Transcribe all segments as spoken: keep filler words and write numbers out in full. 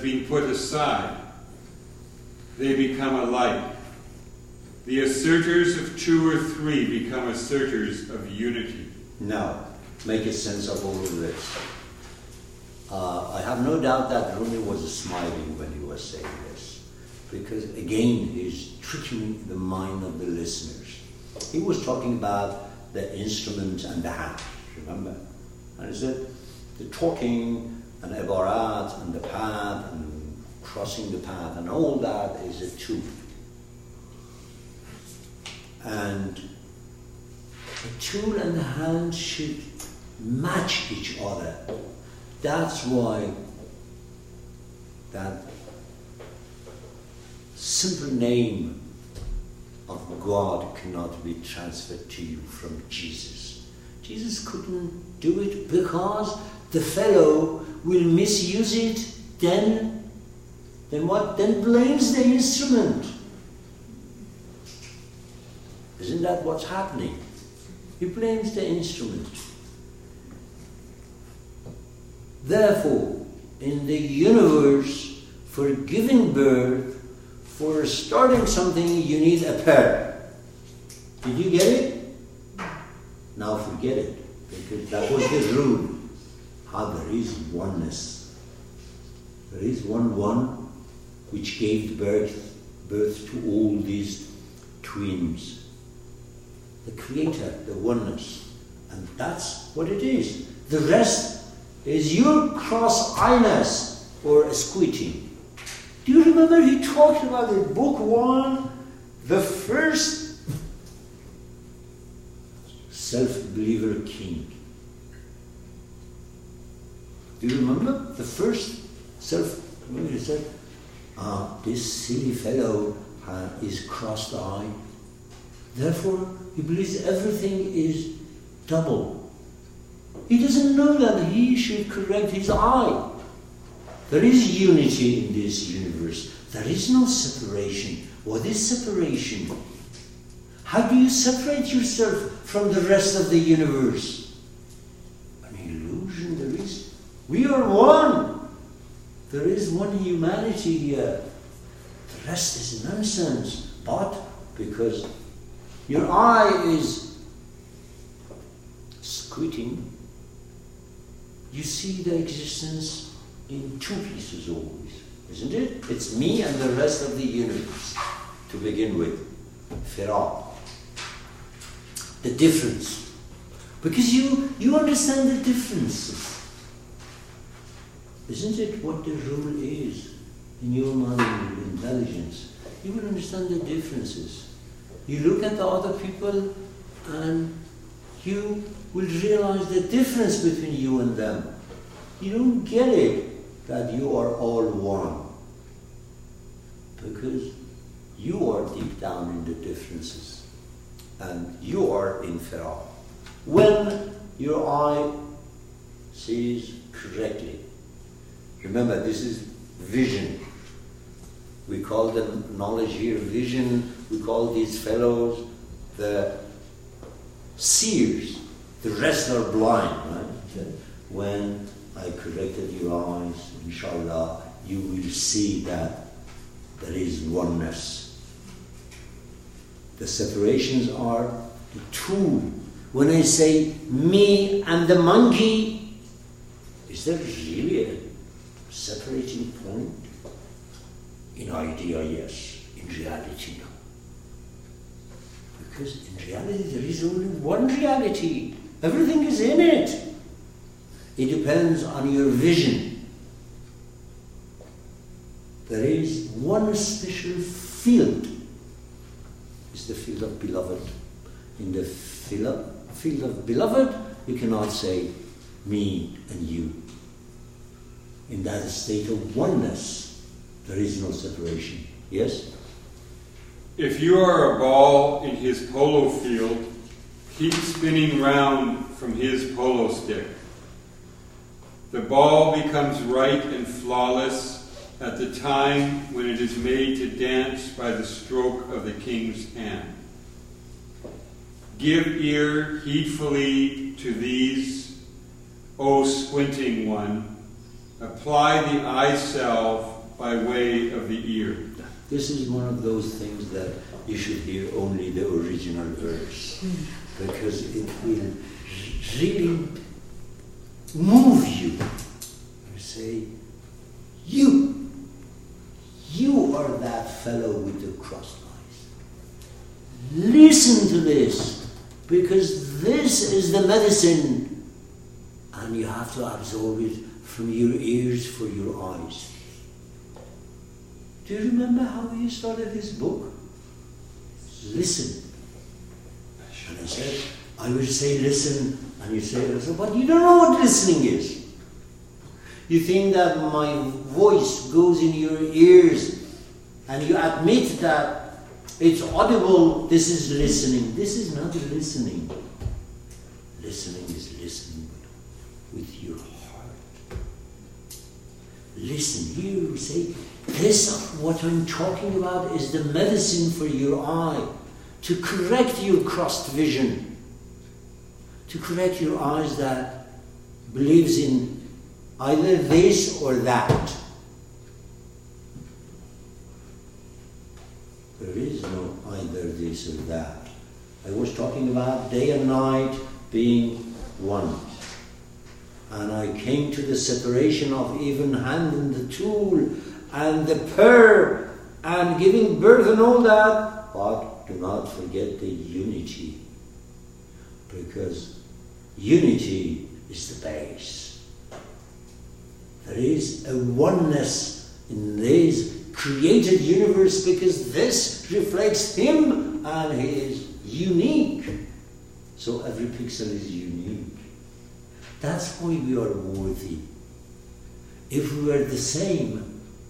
been put aside. They become alike. The asserters of two or three become asserters of unity. Now, make a sense of all of this. Uh, I have no doubt that Rumi was smiling when he was saying this, because again, he's tricking the mind of the listeners. He was talking about the instrument and the hand, remember? And he said, the talking and ibarat and the path and crossing the path and all that is a tool. And the tool and the hand should match each other. That's why that simple name of God cannot be transferred to you from Jesus. Jesus couldn't do it because the fellow will misuse it, then, then what? Then blames the instrument. Isn't that what's happening? He blames the instrument. Therefore, in the universe, for giving birth, for starting something, you need a pair. Did you get it? Now forget it, because that was the rule. How there is oneness. There is one one which gave birth, birth to all these twins. The Creator, the oneness. And that's what it is. The rest is your cross-eyedness or squinting. Do you remember he talked about in book one, the first self-believer king? Do you remember? The first self-believer, he said, ah, this silly fellow uh, is crossed-eyed. Therefore, he believes everything is double. He doesn't know that he should correct his eye. There is unity in this universe. There is no separation. What is separation? How do you separate yourself from the rest of the universe? An illusion there is. We are one. There is one humanity here. The rest is nonsense. But because your eye is squinting, you see the existence in two pieces always, isn't it? It's me and the rest of the universe, to begin with. Firaq. The difference. Because you, you understand the differences. Isn't it what the rule is in your mind and intelligence? You will understand the differences. You look at the other people and you will realize the difference between you and them. You don't get it that you are all one. Because you are deep down in the differences. And you are in Firaq. When your eye sees correctly. Remember, this is vision. We call the knowledge here vision. We call these fellows the seers. The rest are blind, right? When I corrected your eyes, inshallah, you will see that there is oneness. The separations are the tool. When I say me and the monkey, is there really a separating point? In idea, yes. In reality, no. Because in reality, there is only one reality. Everything is in it. It depends on your vision. There is one special field. It's the field of beloved. In the field of, field of beloved, you cannot say me and you. In that state of oneness, there is no separation. Yes? If you are a ball in his polo field, keep spinning round from his polo stick. The ball becomes right and flawless at the time when it is made to dance by the stroke of the king's hand. Give ear heedfully to these, O squinting one, Apply the eye salve by way of the ear. This is one of those things that you should hear only the original verse, because it will really move you. You say, you, you are that fellow with the crossed eyes. Listen to this, because this is the medicine, and you have to absorb it from your ears for your eyes. Do you remember how he started his book? Listen. And I said, I will say listen, and you say listen, but you don't know what listening is. You think that my voice goes in your ears, and you admit that it's audible, this is listening. This is not listening. Listening is listening with your heart. Listen, here we say, this, what I'm talking about, is the medicine for your eye, to correct your crossed vision, to correct your eyes that believes in either this or that. There is no either this or that. I was talking about day and night being one. And I came to the separation of even hand and the tool, and the pearl, and giving birth and all that. But do not forget the unity, because unity is the base. There is a oneness in this created universe, because this reflects him, and he is unique. So every pixel is unique. That's why we are worthy. If we were the same,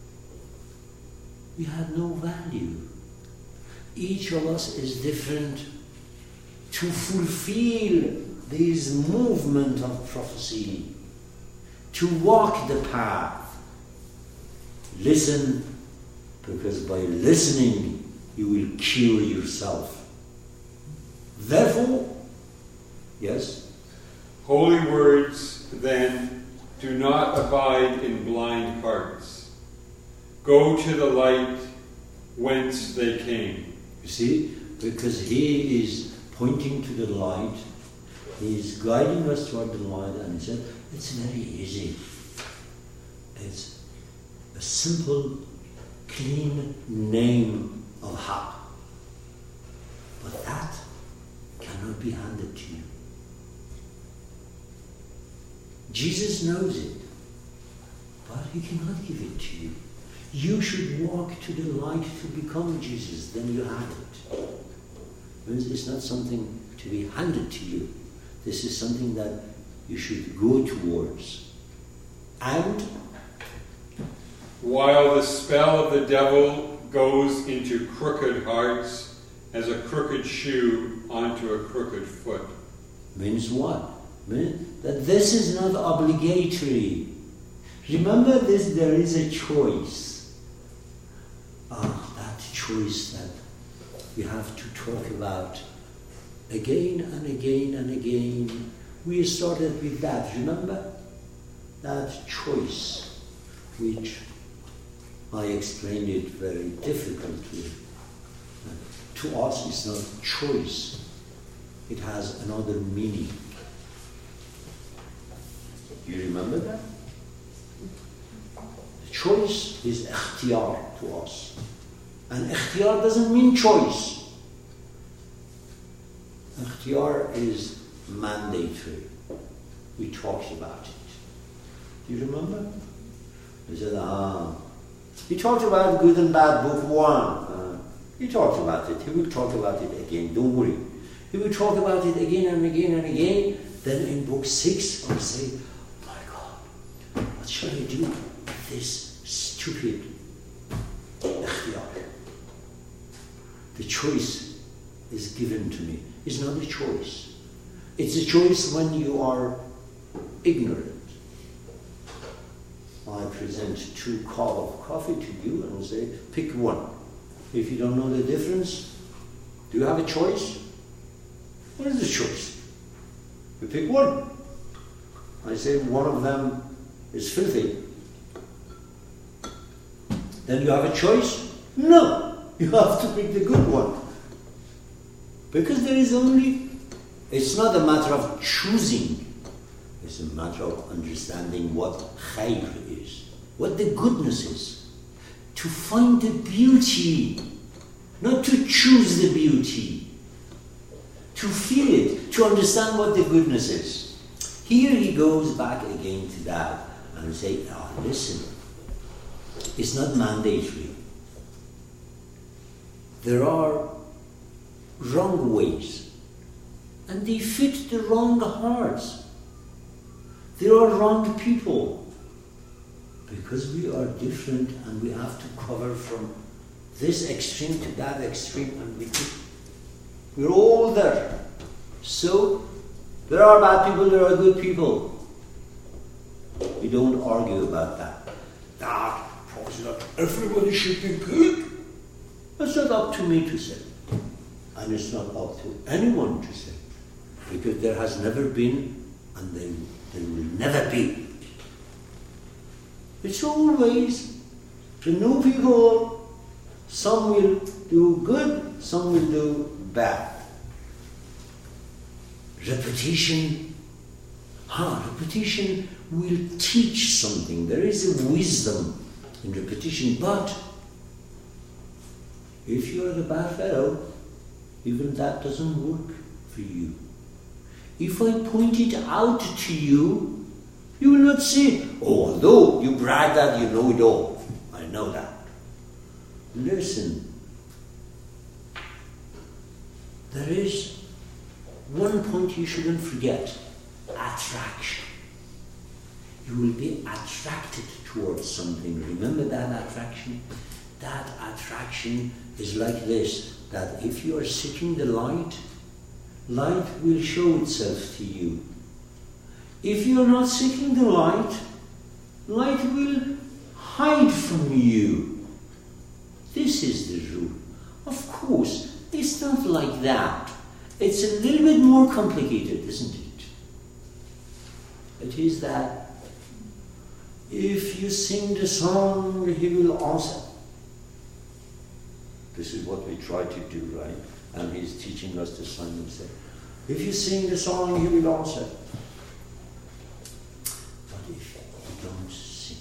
we had no value. Each of us is different to fulfill this movement of prophecy, to walk the path. Listen, because by listening you will cure yourself. Therefore, yes? Holy words, then, do not abide in blind hearts. Go to the light whence they came. You see, because he is pointing to the light, he is guiding us toward the light, and he said, it's very easy. It's a simple, clean name of Haq. But that cannot be handed to you. Jesus knows it, but he cannot give it to you. You should walk to the light to become Jesus, then you have it. It's not something to be handed to you. This is something that you should go towards. And while the spell of the devil goes into crooked hearts as a crooked shoe onto a crooked foot. Means what? Means that this is not obligatory. Remember this, there is a choice. Ah, that choice that we have to talk about again and again and again. We started with that, remember? That choice, which I explained it very difficultly. To us, it's not choice. It has another meaning. You remember that? Choice is ikhtiyar to us. And ikhtiyar doesn't mean choice. Ikhtiyar is mandatory. We talked about it. Do you remember? We said, ah, he talked about good and bad, book one. Uh, he talked about it. He will talk about it again. Don't worry. He will talk about it again and again and again. Then in book six, I will say, my God, what shall I do with this stupid ikhtiyar? The choice is given to me. It's not a choice. It's a choice when you are ignorant. I present two cups of coffee to you and I say, pick one. If you don't know the difference, do you have a choice? What is the choice? You pick one. I say one of them is filthy then you have a choice? No, you have to pick the good one. Because there is only, it's not a matter of choosing, it's a matter of understanding what khayr is, what the goodness is. To find the beauty, not to choose the beauty. To feel it, to understand what the goodness is. Here he goes back again to that and say, oh, listen, it's not mandatory. There are wrong ways, and they fit the wrong hearts. There are wrong people, because we are different and we have to cover from this extreme to that extreme, and we could, we're all there. So, there are bad people, there are good people. We don't argue about that. That, probably not everybody should be good. It's not up to me to say. And it's not up to anyone to say. Because there has never been, and there, there will never be. It's always the new people, some will do good, some will do bad. Repetition, ah, repetition will teach something. There is a wisdom in repetition, but if you are the bad fellow, even that doesn't work for you. If I point it out to you, you will not see it. Although you brag that you know it all. I know that. Listen. There is one point you shouldn't forget. Attraction. You will be attracted towards something. Remember that attraction? That attraction is like this, that if you are seeking the light, light will show itself to you. If you are not seeking the light, light will hide from you. This is the rule. Of course, it's not like that. It's a little bit more complicated, isn't it? It is that if you sing the song, he will answer. This is what we try to do, right? And he's teaching us to sing himself. If you sing the song, he will answer. But if you don't sing,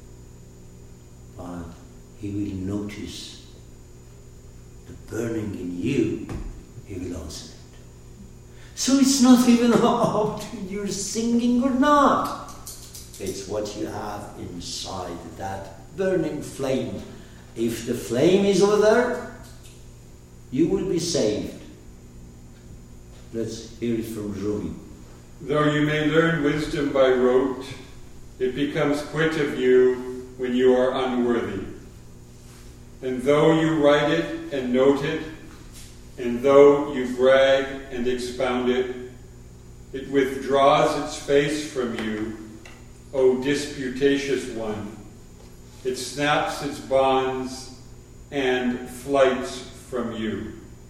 but he will notice the burning in you, he will answer it. So it's not even up to you singing or not. It's what you have inside, that burning flame. If the flame is over there, you will be saved. Let's hear it from Rumi. Though you may learn wisdom by rote, it becomes quit of you when you are unworthy. And though you write it and note it, and though you brag and expound it, it withdraws its face from you, O disputatious one. It snaps its bonds and flights from you.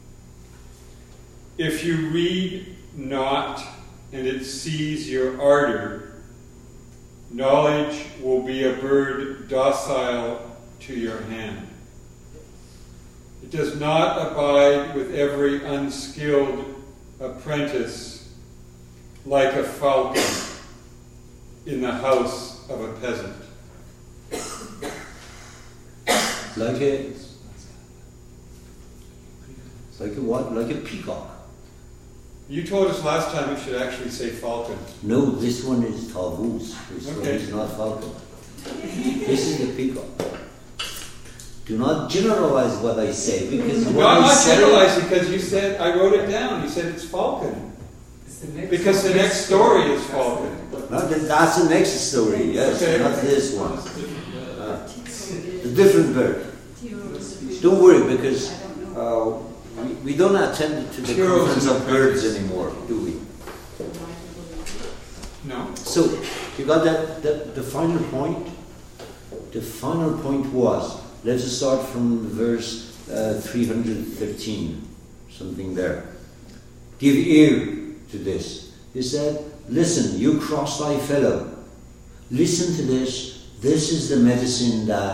If you read not and it sees your ardor, knowledge will be a bird docile to your hand. It does not abide with every unskilled apprentice like a falcon in the house of a peasant. Like a, like a what? Like a peacock. You told us last time it should actually say falcon. No, this one is Tavus. This Okay. one is not falcon. This is the peacock. Do not generalize what I say, because No, what I'm I not say, generalizing because you said, I wrote it down, you said it's falcon. It's the next Because the next story is falcon. No, that- that's the next story, yes, Okay. not this one. Uh, a different bird. Don't worry, because uh, we, we don't attend to the Heroes conference and of birds anymore, do we? No. So, you got that, that, the final point? The final point was, let's start from verse uh, three hundred thirteen, something there. Give ear to this. He said, listen, you cross-eyed fellow, listen to this. This is the medicine that